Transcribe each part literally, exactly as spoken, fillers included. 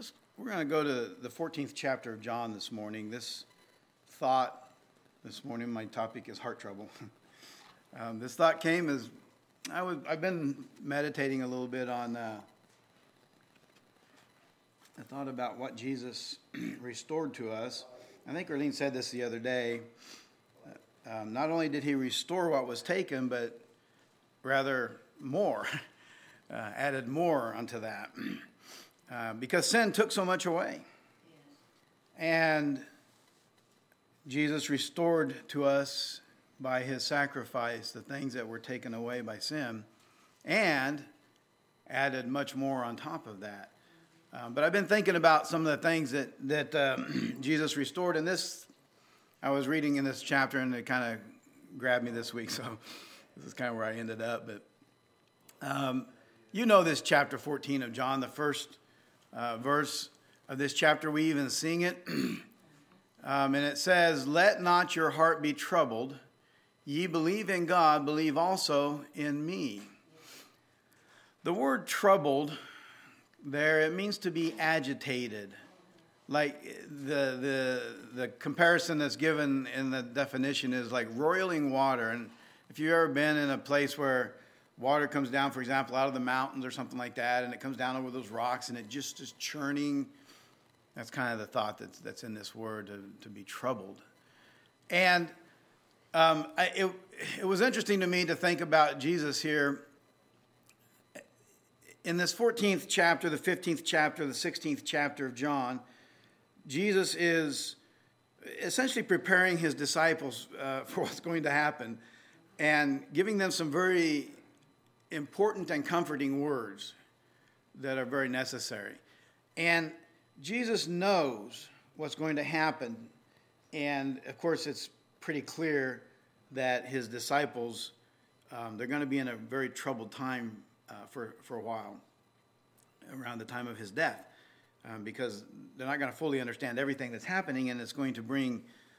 Let's, we're going to go to the fourteenth chapter of John this morning. This thought this morning, my topic is heart trouble. um, this thought came as I was, I've been meditating a little bit on, uh, I thought about what Jesus restored to us. I think Erlene said this the other day. Um, not only did he restore what was taken, but rather more, uh, added more unto that. Uh, because sin took so much away. And Jesus restored to us by his sacrifice the things that were taken away by sin, and added much more on top of that. Um, but I've been thinking about some of the things that, that um, Jesus restored. And this, I was reading in this chapter, and it kind of grabbed me this week, so this is kind of where I ended up. But um, you know this chapter fourteen of John, the first Uh, verse of this chapter, we even sing it. um, and it says, "Let not your heart be troubled. Ye believe in God, believe also in me." The word troubled there, it means to be agitated. Like the, the, the comparison that's given in the definition is like roiling water. And if you've ever been in a place where water comes down, for example, out of the mountains or something like that, and it comes down over those rocks, and it just is churning. That's kind of the thought that's, that's in this word, to, to be troubled. And um, I, it, it was interesting to me to think about Jesus here. In this fourteenth chapter, the fifteenth chapter, the sixteenth chapter of John, Jesus is essentially preparing his disciples uh, for what's going to happen and giving them some very important and comforting words that are very necessary. And Jesus knows what's going to happen. And of course, it's pretty clear that his disciples, um, they're going to be in a very troubled time uh, for, for a while, around the time of his death, um, because they're not going to fully understand everything that's happening, and it's going to bring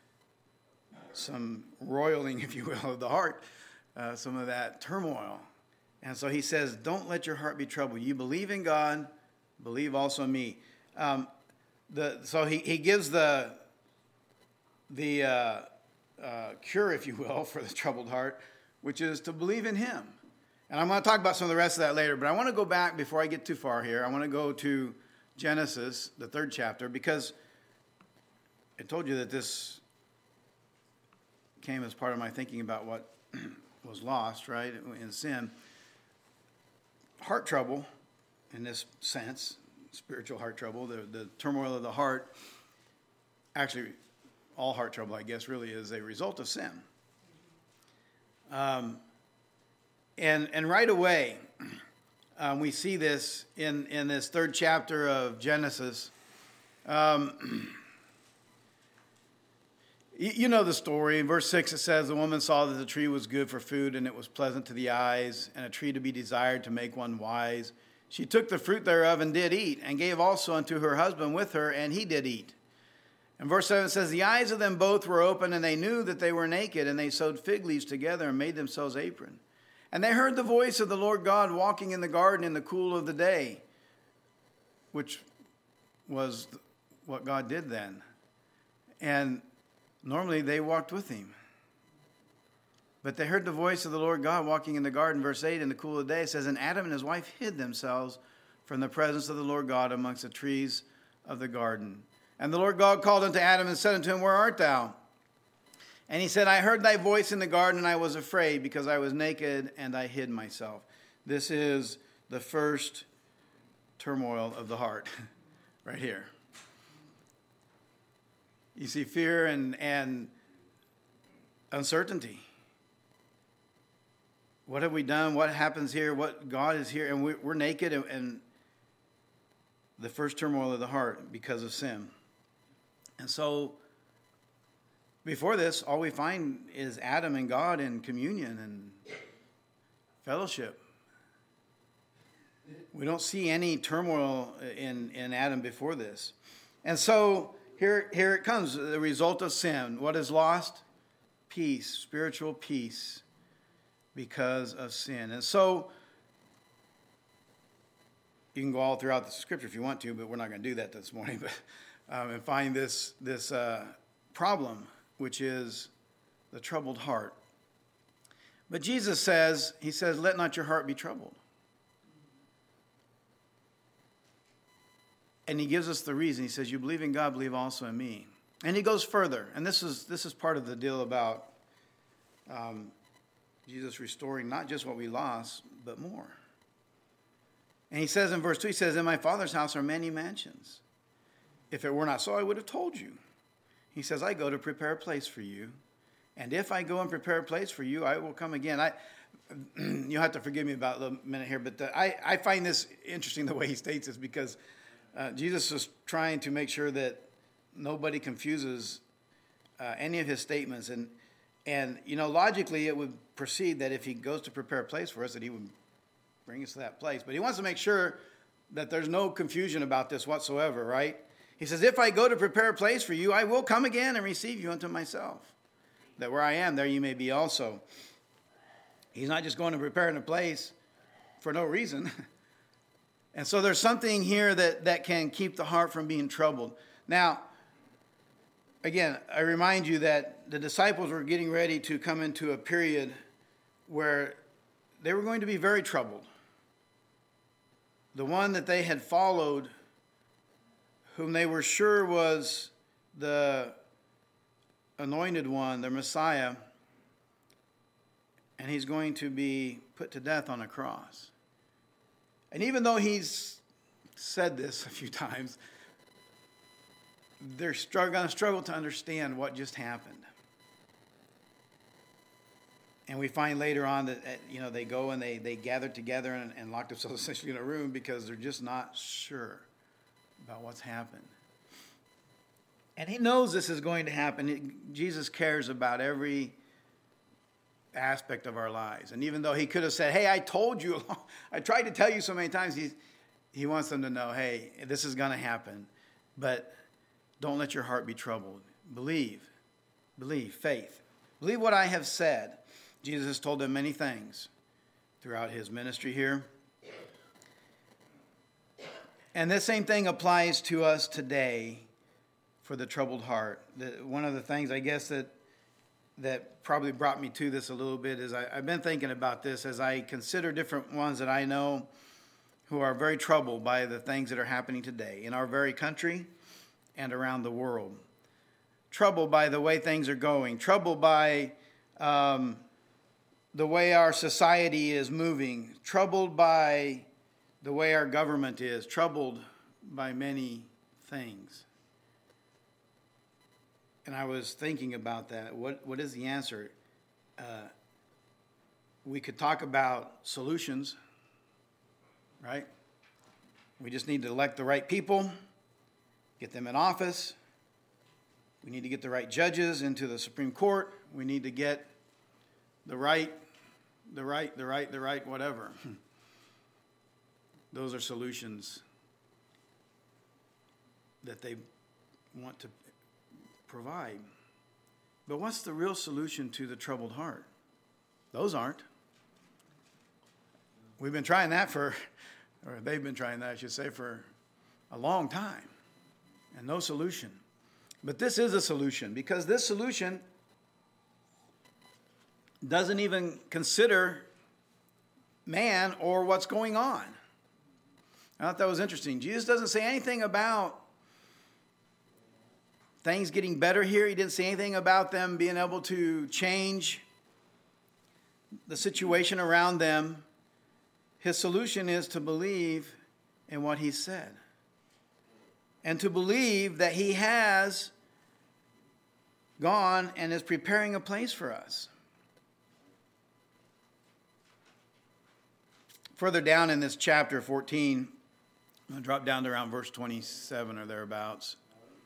some roiling, if you will, of the heart, uh, some of that turmoil. And so he says, don't let your heart be troubled. You believe in God, believe also in me. Um, the, so he, he gives the, the uh, uh, cure, if you will, for the troubled heart, which is to believe in him. And I'm going to talk about some of the rest of that later, but I want to go back before I get too far here. I want to go to Genesis, the third chapter, because I told you that this came as part of my thinking about what was lost, right, in sin. Heart trouble, in this sense, spiritual heart trouble, the, the turmoil of the heart, actually all heart trouble, I guess, really is a result of sin. Um, and and right away, um, we see this in, in this third chapter of Genesis. Um, you, you know the story. In verse six, it says, "The woman saw that the tree was good for food, and it was pleasant to the eyes, and a tree to be desired to make one wise. She took the fruit thereof and did eat, and gave also unto her husband with her, and he did eat." And verse seven says, "The eyes of them both were open, and they knew that they were naked, and they sewed fig leaves together and made themselves aprons. And they heard the voice of the Lord God walking in the garden in the cool of the day," which was what God did then. And normally they walked with him. But they heard the voice of the Lord God walking in the garden, verse eight, in the cool of the day. It says, "And Adam and his wife hid themselves from the presence of the Lord God amongst the trees of the garden. And the Lord God called unto Adam and said unto him, Where art thou? And he said, I heard thy voice in the garden, and I was afraid, because I was naked, and I hid myself." This is the first turmoil of the heart, right here. You see fear and, and uncertainty. What have we done? What happens here? What God is here, and we're, we're naked, and, and the first turmoil of the heart because of sin. And so, before this, all we find is Adam and God in communion and fellowship. We don't see any turmoil in, in Adam before this. And so, here, here it comes, the result of sin. What is lost? Peace, spiritual peace, because of sin. And so, you can go all throughout the scripture if you want to, but we're not going to do that this morning. But um, and find this this uh, problem, which is the troubled heart. But Jesus says, he says, let not your heart be troubled. And he gives us the reason. He says, you believe in God, believe also in me. And he goes further. And this is this is part of the deal about um, Jesus restoring not just what we lost, but more. And he says in verse two, he says, in my Father's house are many mansions. If it were not so, I would have told you. He says, I go to prepare a place for you. And if I go and prepare a place for you, I will come again. I, you'll have to forgive me about a little minute here, but the, I, I find this interesting the way he states this, because uh, Jesus is trying to make sure that nobody confuses uh, any of his statements. And, and, you know, logically it would proceed that if he goes to prepare a place for us, that he would bring us to that place. But he wants to make sure that there's no confusion about this whatsoever, right? He says, if I go to prepare a place for you, I will come again and receive you unto myself, that where I am, there you may be also. He's not just going to prepare a place for no reason. And so there's something here that, that can keep the heart from being troubled. Now, again, I remind you that the disciples were getting ready to come into a period where they were going to be very troubled. The one that they had followed, whom they were sure was the anointed one, the Messiah, and he's going to be put to death on a cross. And even though he's said this a few times, they're going to struggle to understand what just happened. And we find later on that, you know, they go and they, they gather together and, and lock themselves essentially in a room because they're just not sure about what's happened. And he knows this is going to happen. It, Jesus cares about every aspect of our lives. And even though he could have said, hey, I told you, I tried to tell you so many times, he, he wants them to know, hey, this is going to happen. But don't let your heart be troubled. Believe. Believe. Faith. Believe what I have said. Jesus has told them many things throughout his ministry here. And this same thing applies to us today for the troubled heart. The, one of the things, I guess, that that probably brought me to this a little bit is I, I've been thinking about this as I consider different ones that I know who are very troubled by the things that are happening today in our very country and around the world. Troubled by the way things are going. Troubled by um, the way our society is moving. Troubled by the way our government is. Troubled by many things. And I was thinking about that. What what is the answer? Uh, we could talk about solutions, right? We just need to elect the right people, get them in office. We need to get the right judges into the Supreme Court. We need to get the right, the right, the right, the right, whatever. Those are solutions that they want to provide. But what's the real solution to the troubled heart? Those aren't. We've been trying that for, or they've been trying that, I should say, for a long time. And no solution. But this is a solution, because this solution doesn't even consider man or what's going on. I thought that was interesting. Jesus doesn't say anything about things getting better here. He didn't say anything about them being able to change the situation around them. His solution is to believe in what he said. And to believe that he has gone and is preparing a place for us. Further down in this chapter fourteen, I'm going to drop down to around verse twenty-seven or thereabouts.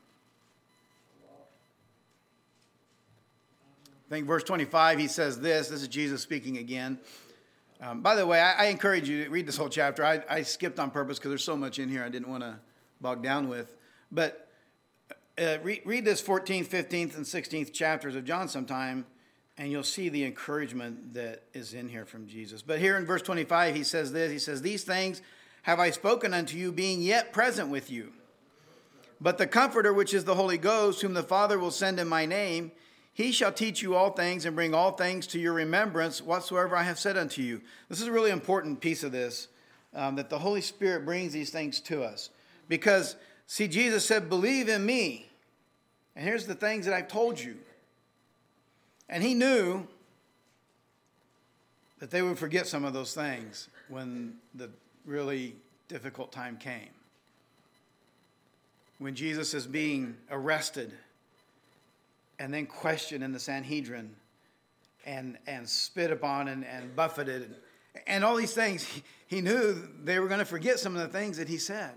I think verse twenty-five, he says this. This is Jesus speaking again. Um, by the way, I, I encourage you to read this whole chapter. I, I skipped on purpose because there's so much in here I didn't want to bog down with. But uh, read, read this fourteenth, fifteenth, and sixteenth chapters of John sometime, and you'll see the encouragement that is in here from Jesus. But here in verse twenty-five, he says this. He says, these things have I spoken unto you, being yet present with you. But the Comforter, which is the Holy Ghost, whom the Father will send in my name, he shall teach you all things and bring all things to your remembrance, whatsoever I have said unto you. This is a really important piece of this, um, that the Holy Spirit brings these things to us. Because, see, Jesus said, believe in me. And here's the things that I've told you. And he knew that they would forget some of those things when the really difficult time came. When Jesus is being arrested and then questioned in the Sanhedrin and, and spit upon and, and buffeted and all these things, he, he knew they were going to forget some of the things that he said.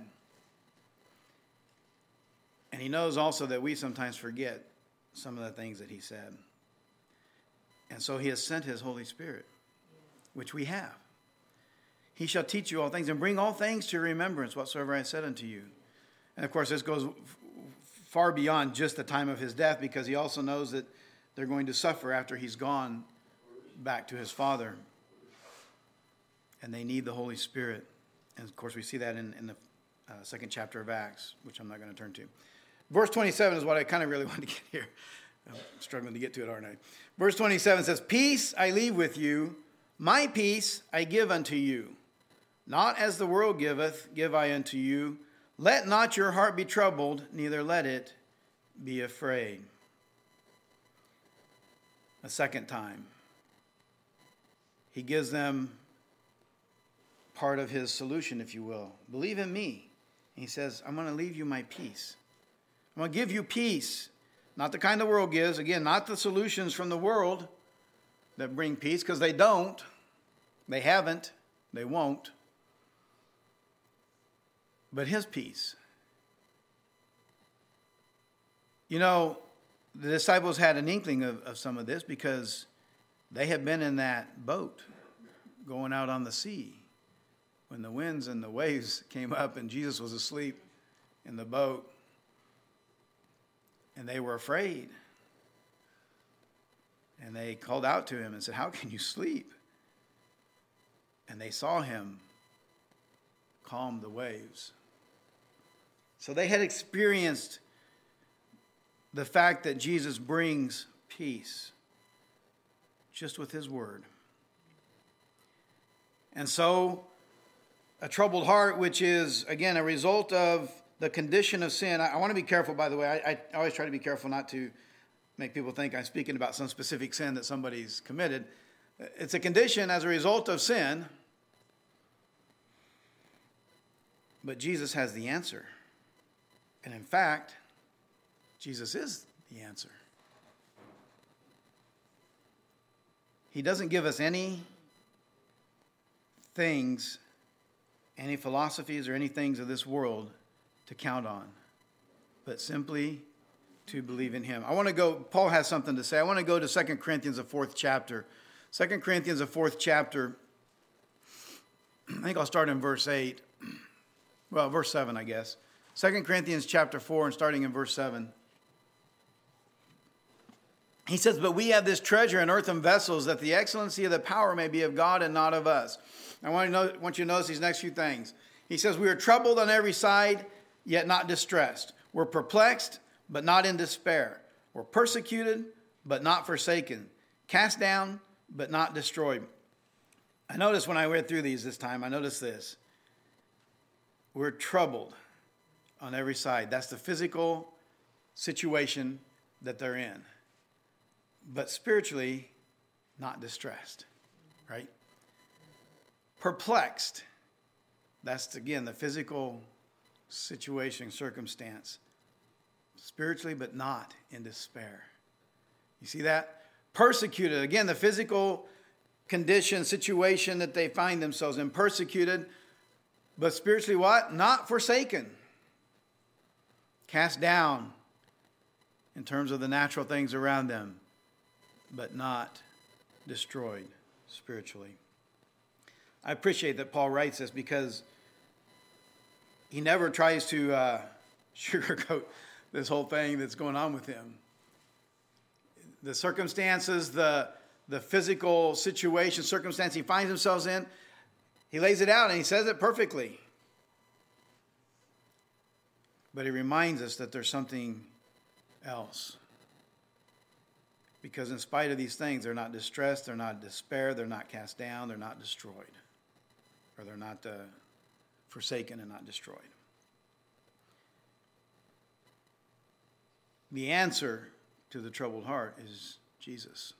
And he knows also that we sometimes forget some of the things that he said. And so he has sent his Holy Spirit, which we have. He shall teach you all things and bring all things to your remembrance, whatsoever I have said unto you. And of course, this goes far beyond just the time of his death, because he also knows that they're going to suffer after he's gone back to his Father. And they need the Holy Spirit. And of course, we see that in, in the uh, second chapter of Acts, which I'm not going to turn to. Verse twenty-seven is what I kind of really want to get here. I'm struggling to get to it, aren't I? Verse twenty-seven says, peace I leave with you, my peace I give unto you. Not as the world giveth, give I unto you. Let not your heart be troubled, neither let it be afraid. A second time, he gives them part of his solution, if you will. Believe in me. He says, I'm going to leave you my peace. I'm going to give you peace. Not the kind the world gives. Again, not the solutions from the world that bring peace, because they don't. They haven't. They won't. But his peace. You know, the disciples had an inkling of, of some of this because they had been in that boat going out on the sea when the winds and the waves came up and Jesus was asleep in the boat. And they were afraid. And they called out to him and said, how can you sleep? And they saw him calm the waves. So they had experienced the fact that Jesus brings peace just with his word. And so a troubled heart, which is, again, a result of the condition of sin. I, I want to be careful, by the way. I, I always try to be careful not to make people think I'm speaking about some specific sin that somebody's committed. It's a condition as a result of sin. But Jesus has the answer. And in fact, Jesus is the answer. He doesn't give us any things, any philosophies or any things of this world to count on, but simply to believe in him. I want to go, Paul has something to say. I want to go to Second Corinthians, the fourth chapter. Second Corinthians, the fourth chapter. I think I'll start in verse eight. Well, verse seven, I guess. Second Corinthians chapter four, and starting in verse seven. He says, but we have this treasure in earthen vessels, that the excellency of the power may be of God and not of us. I want, to know, want you to notice these next few things. He says, we are troubled on every side, yet not distressed. We're perplexed, but not in despair. We're persecuted, but not forsaken. Cast down, but not destroyed. I noticed when I read through these this time, I noticed this. We're troubled on every side. That's the physical situation that they're in. But spiritually, not distressed, right? Perplexed. That's, again, the physical situation, circumstance. Spiritually, but not in despair. You see that? Persecuted. Again, the physical condition, situation that they find themselves in. Persecuted, but spiritually what? Not forsaken. Cast down in terms of the natural things around them, but not destroyed spiritually. I appreciate that Paul writes this because he never tries to uh, sugarcoat this whole thing that's going on with him. The circumstances, the, the physical situation, circumstance he finds himself in, he lays it out and he says it perfectly. But he reminds us that there's something else. Because in spite of these things, they're not distressed, they're not despair, they're not cast down, they're not destroyed. Or they're not uh, forsaken and not destroyed. The answer to the troubled heart is Jesus.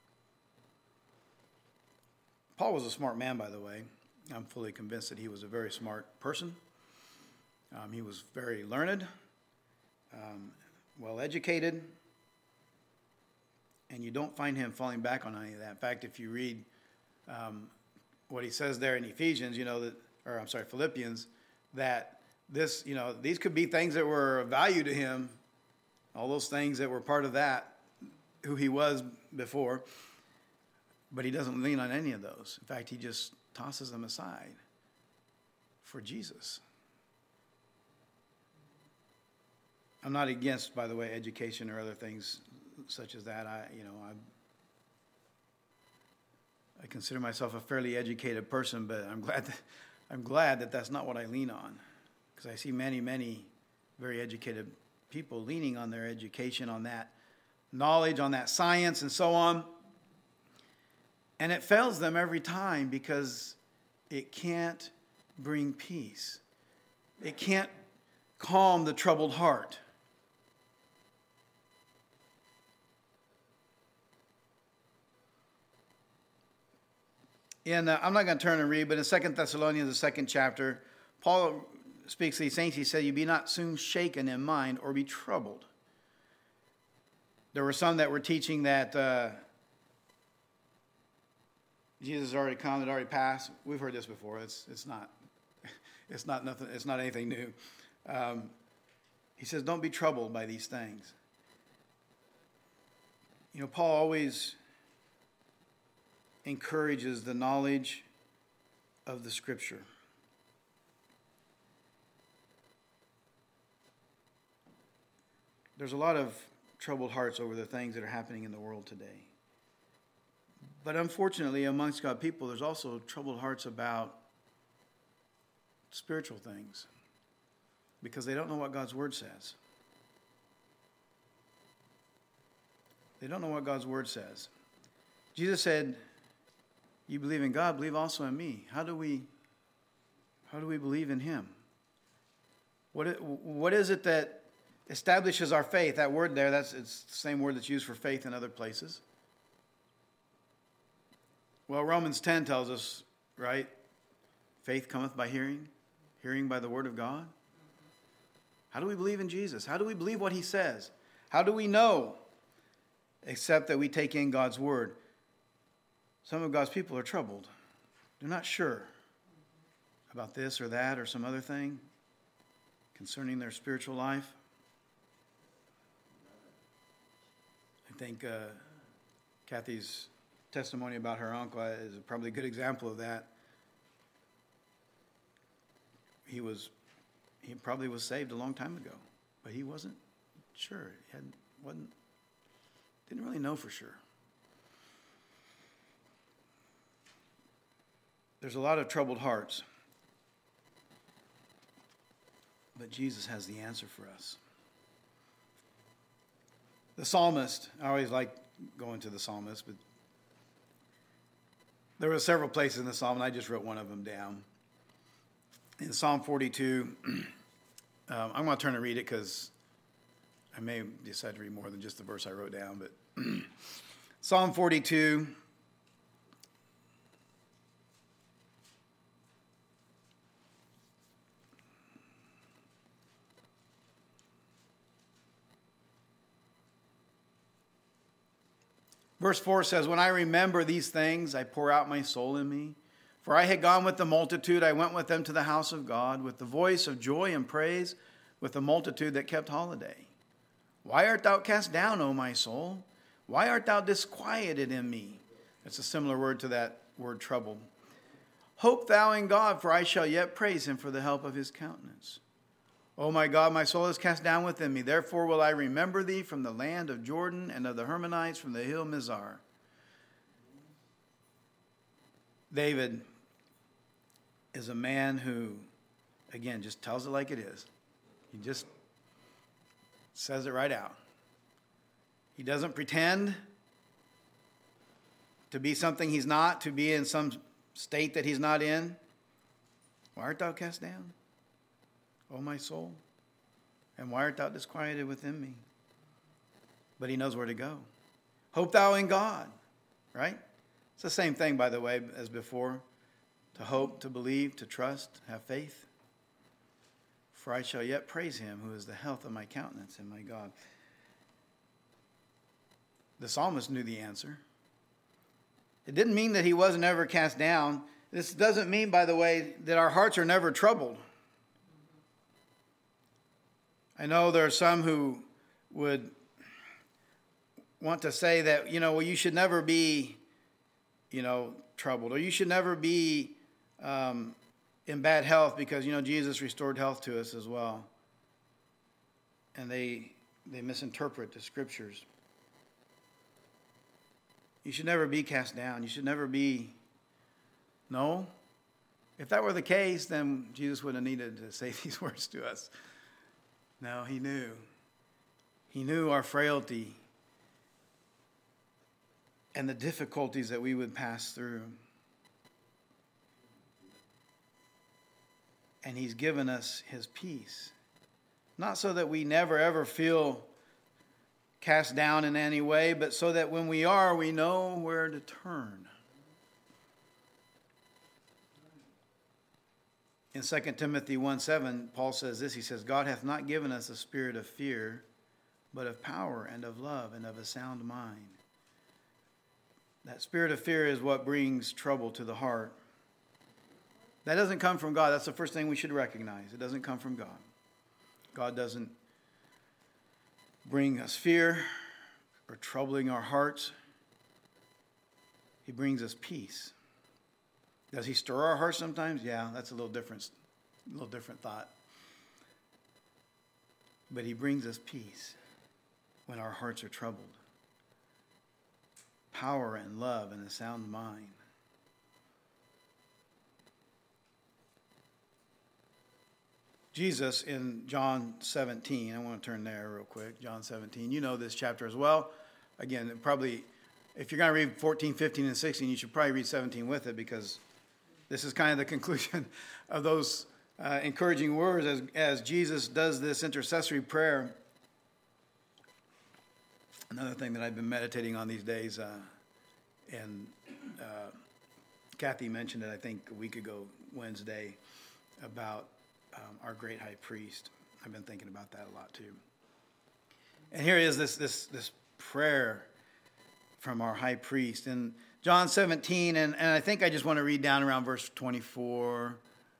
Paul was a smart man, by the way. I'm fully convinced that he was a very smart person. Um, he was very learned, um, well-educated, and you don't find him falling back on any of that. In fact, if you read um, what he says there in Ephesians, you know, that, or I'm sorry, Philippians, that this, you know, these could be things that were of value to him, all those things that were part of that, who he was before, but he doesn't lean on any of those. In fact, he just tosses them aside for Jesus. I'm not against, by the way, education or other things such as that. I, you know, I, I consider myself a fairly educated person, but I'm glad that, I'm glad that that's not what I lean on, because I see many, many very educated people leaning on their education, on that knowledge, on that science, and so on, and it fails them every time because it can't bring peace. It can't calm the troubled heart. In, uh, I'm not going to turn and read, but in Second Thessalonians, the second chapter, Paul speaks to these saints. He said, "You be not soon shaken in mind or be troubled." There were some that were teaching that uh, Jesus has already come, it already passed. We've heard this before. It's it's not it's not nothing. It's not anything new. Um, he says, "Don't be troubled by these things." You know, Paul always encourages the knowledge of the Scripture. There's a lot of troubled hearts over the things that are happening in the world today. But unfortunately, amongst God's people, there's also troubled hearts about spiritual things because they don't know what God's Word says. They don't know what God's Word says. Jesus said, "You believe in God, believe also in me." How do we, how do we believe in Him? What, what is it that establishes our faith? That word there, that's it's the same word that's used for faith in other places. Well, Romans ten tells us, right? Faith cometh by hearing, hearing by the word of God. How do we believe in Jesus? How do we believe what He says? How do we know? Except that we take in God's word. Some of God's people are troubled. They're not sure about this or that or some other thing concerning their spiritual life. I think uh, Kathy's testimony about her uncle is probably a good example of that. He was, he probably was saved a long time ago, but he wasn't sure. He hadn't, wasn't, didn't really know for sure. There's a lot of troubled hearts, but Jesus has the answer for us. The psalmist, I always like going to the psalmist, but there were several places in the psalm, and I just wrote one of them down. In Psalm forty-two, um, I'm going to turn and read it because I may decide to read more than just the verse I wrote down. But Psalm forty-two, verse four says, "When I remember these things, I pour out my soul in me. For I had gone with the multitude, I went with them to the house of God, with the voice of joy and praise, with the multitude that kept holiday. Why art thou cast down, O my soul? Why art thou disquieted in me?" That's a similar word to that word troubled. "Hope thou in God, for I shall yet praise him for the help of his countenance. O my God, my soul is cast down within me. Therefore will I remember thee from the land of Jordan and of the Hermonites from the hill Mizar." David is a man who, again, just tells it like it is. He just Says it right out. He doesn't pretend to be something he's not, to be in some state that he's not in. Why art thou cast down, O my soul? And why art thou disquieted within me? But he knows where to go. Hope thou in God, right? It's the same thing, by the way, as before. To hope, to believe, to trust, have faith. For I shall yet praise him who is the health of my countenance and my God. The psalmist knew the answer. It didn't mean that he wasn't ever cast down. This doesn't mean, by the way, that our hearts are never troubled. I know there are some who would want to say that, you know, well, you should never be, you know, troubled, or you should never be um, in bad health because, you know, Jesus restored health to us as well. And they they misinterpret the scriptures. You should never be cast down. You should never be, no. If that were the case, then Jesus wouldn't have needed to say these words to us. No, he knew. He knew our frailty and the difficulties that we would pass through. And he's given us his peace. Not so that we never ever feel cast down in any way, but so that when we are, we know where to turn. In Second Timothy one seven, Paul says this. He says, God hath not given us a spirit of fear, but of power and of love and of a sound mind. That spirit of fear is what brings trouble to the heart. That doesn't come from God. That's the first thing we should recognize. It doesn't come from God. God doesn't bring us fear or troubling our hearts. He brings us peace. Does he stir our hearts sometimes? Yeah, that's a little different, a little different thought. But he brings us peace when our hearts are troubled. Power and love and a sound mind. Jesus in John seventeen, I want to turn there real quick. John seventeen, you know this chapter as well. Again, probably, if you're going to read fourteen, fifteen, and sixteen, you should probably read seventeen with it, because this is kind of the conclusion of those uh, encouraging words as, as Jesus does this intercessory prayer. Another thing that I've been meditating on these days, uh, and uh, Kathy mentioned it, I think, a week ago, Wednesday, about um, our great high priest. I've been thinking about that a lot too. And here is this this this prayer from our high priest in John seventeen, and, and I think I just want to read down around verse twenty-four.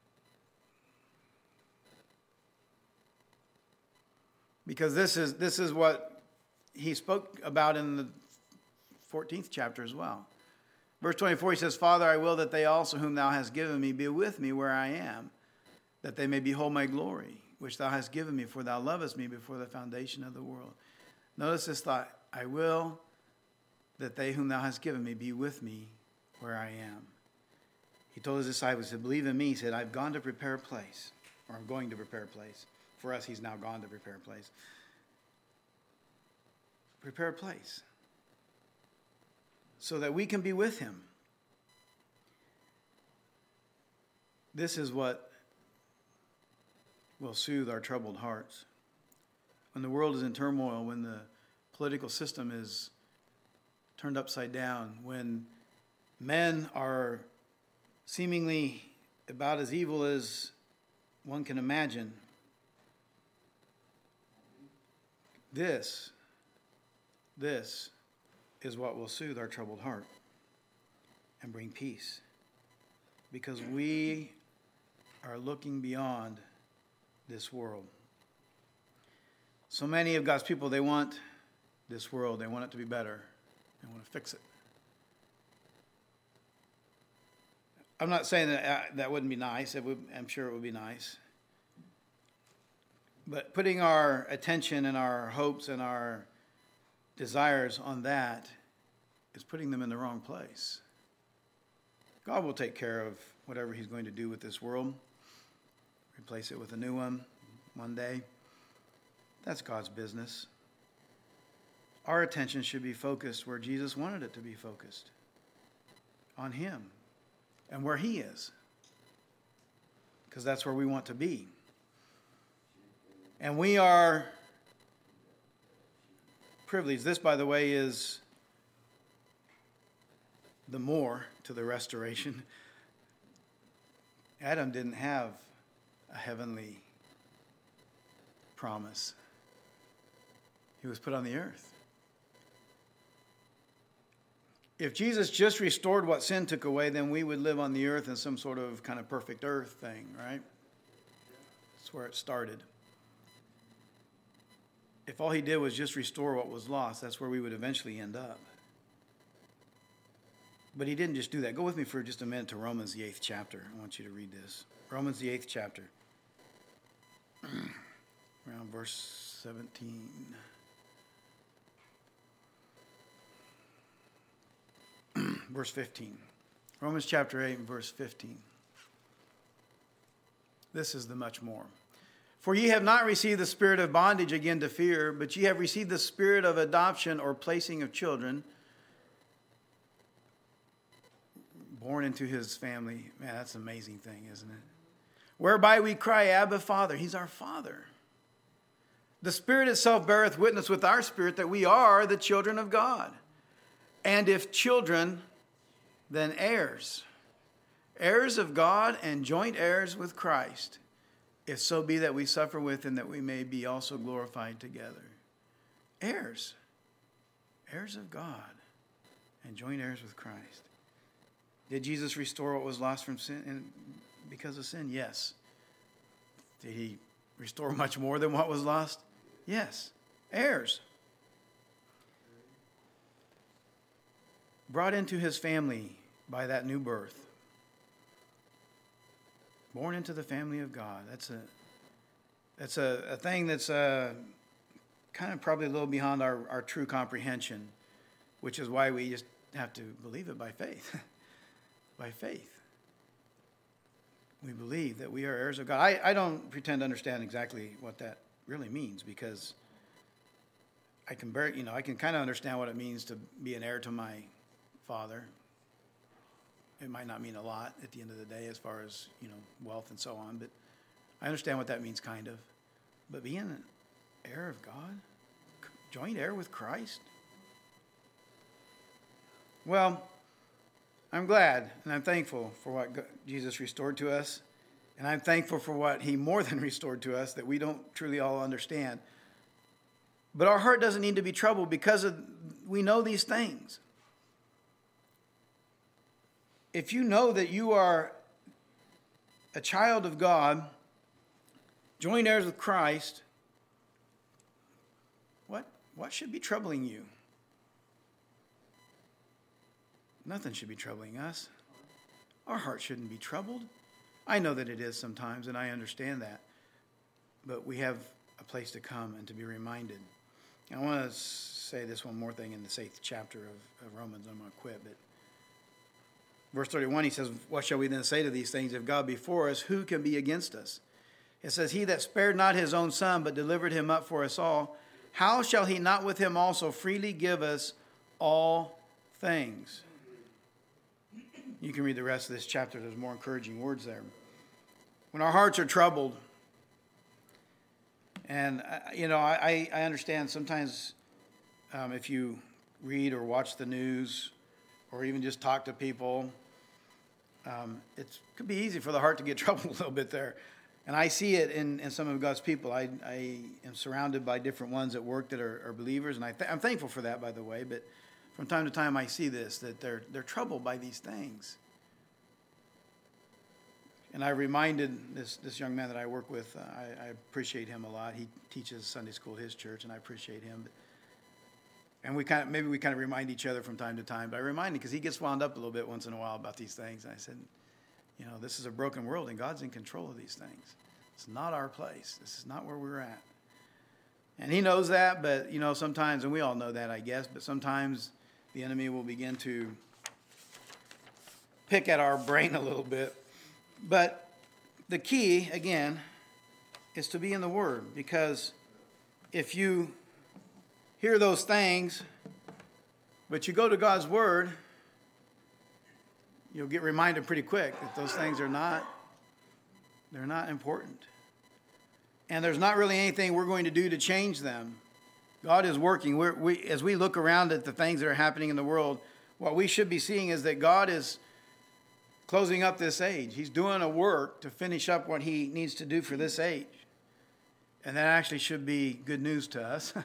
Because this is this is what he spoke about in the fourteenth chapter as well. Verse twenty-four, he says, Father, I will that they also whom thou hast given me be with me where I am, that they may behold my glory, which thou hast given me, for thou lovest me before the foundation of the world. Notice this thought, I will that they whom thou hast given me be with me where I am. He told his disciples, he said, believe in me. He said, I've gone to prepare a place, or I'm going to prepare a place. For us, he's now gone to prepare a place. Prepare a place so that we can be with him. This is what will soothe our troubled hearts. When the world is in turmoil, when the political system is turned upside down, when men are seemingly about as evil as one can imagine, this, this is what will soothe our troubled heart and bring peace. Because we are looking beyond this world. So many of God's people, they want this world. They want it to be better. They want to fix it. I'm not saying that uh, that wouldn't be nice. It would, I'm sure it would be nice. But putting our attention and our hopes and our desires on that is putting them in the wrong place. God will take care of whatever he's going to do with this world. Replace it with a new one one day. That's God's business. Our attention should be focused where Jesus wanted it to be focused. On Him and where He is. Because that's where we want to be. And we are privileged. This, by the way, is the more to the restoration. Adam didn't have a heavenly promise. He was put on the earth. If Jesus just restored what sin took away, then we would live on the earth in some sort of kind of perfect earth thing, right? That's where it started. If all He did was just restore what was lost, that's where we would eventually end up. But He didn't just do that. Go with me for just a minute to Romans, the eighth chapter. I want you to read this. Romans, the eighth chapter. Around verse seventeen. Verse fifteen. Romans chapter eight and verse fifteen. This is the much more. For ye have not received the spirit of bondage again to fear, but ye have received the spirit of adoption or placing of children, born into His family. Man, that's an amazing thing, isn't it? Whereby we cry, Abba, Father. He's our Father. The Spirit itself beareth witness with our spirit that we are the children of God. And if children, then heirs. Heirs of God and joint heirs with Christ. If so be that we suffer with Him, that we may be also glorified together. Heirs. Heirs of God and joint heirs with Christ. Did Jesus restore what was lost from sin and because of sin? Yes. Did He restore much more than what was lost? Yes. Heirs. Brought into His family by that new birth. Born into the family of God. That's a that's a, a thing that's uh, kind of probably a little beyond our, our true comprehension, which is why we just have to believe it by faith. By faith. We believe that we are heirs of God. I, I don't pretend to understand exactly what that really means, because I can bear, you know, I can kind of understand what it means to be an heir to my father. It might not mean a lot at the end of the day as far as, you know, wealth and so on, but I understand what that means kind of. But being an heir of God, joint heir with Christ, well, I'm glad and I'm thankful for what Jesus restored to us. And I'm thankful for what He more than restored to us that we don't truly all understand. But our heart doesn't need to be troubled because of, we know these things. If you know that you are a child of God, joint heirs with Christ, what, what should be troubling you? Nothing should be troubling us. Our heart shouldn't be troubled. I know that it is sometimes, and I understand that. But we have a place to come and to be reminded. And I want to say this one more thing in this eighth chapter of, of Romans. I'm going to quit. But verse thirty-one, he says, what shall we then say to these things? If God be for us, who can be against us? It says, he that spared not his own son, but delivered him up for us all, how shall he not with him also freely give us all things? You can read the rest of this chapter. There's more encouraging words there. When our hearts are troubled, and, you know, I, I understand sometimes um, if you read or watch the news or even just talk to people, um, it could be easy for the heart to get troubled a little bit there. And I see it in, in some of God's people. I, I am surrounded by different ones at work that are, are believers, and I th- I'm thankful for that, by the way, but from time to time, I see this, that they're they're troubled by these things. And I reminded this this young man that I work with, uh, I, I appreciate him a lot. He teaches Sunday school at his church, and I appreciate him. And we kind of maybe we kind of remind each other from time to time. But I remind him because he gets wound up a little bit once in a while about these things. And I said, you know, this is a broken world, and God's in control of these things. It's not our place. This is not where we're at. And he knows that, but, you know, sometimes, and we all know that, I guess, but sometimes the enemy will begin to pick at our brain a little bit. But the key, again, is to be in the Word, because if you hear those things, but you go to God's Word, you'll get reminded pretty quick that those things are not, they're not important. And there's not really anything we're going to do to change them. God is working. We're, we, as we look around at the things that are happening in the world, what we should be seeing is that God is closing up this age. He's doing a work to finish up what he needs to do for this age. And that actually should be good news to us.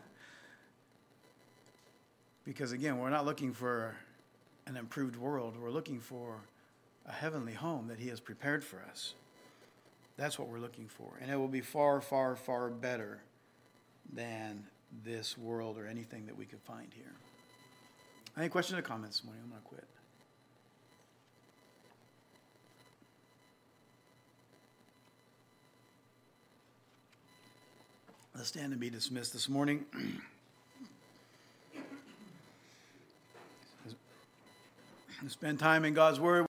Because again, we're not looking for an improved world. We're looking for a heavenly home that he has prepared for us. That's what we're looking for. And it will be far, far, far better than this world or anything that we could find here. Any questions or comments this morning? I'm going to quit. Let's stand and be dismissed this morning. Spend time in God's Word.